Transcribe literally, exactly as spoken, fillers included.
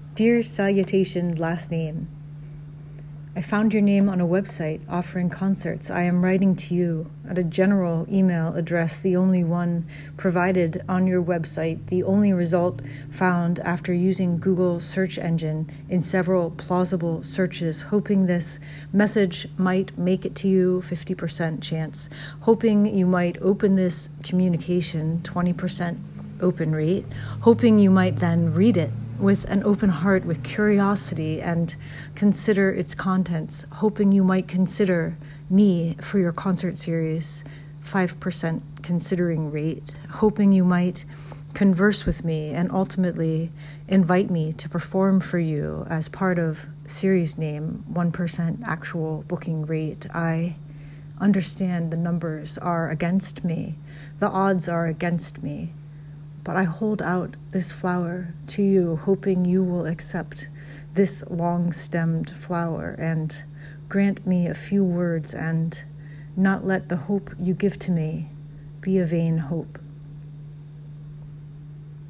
Dear Salutation Last Name, I found your name on a website offering concerts. I am writing to you at a general email address, the only one provided on your website, the only result found after using Google search engine in several plausible searches, hoping this message might make it to you, fifty percent chance, hoping you might open this communication, twenty percent open rate, hoping you might then read it with an open heart, with curiosity, and consider its contents, hoping you might consider me for your concert series, five percent considering rate, hoping you might converse with me and ultimately invite me to perform for you as part of series name, one percent actual booking rate. I understand the numbers are against me, the odds are against me, but I hold out this flower to you, hoping you will accept this long-stemmed flower and grant me a few words and not let the hope you give to me be a vain hope.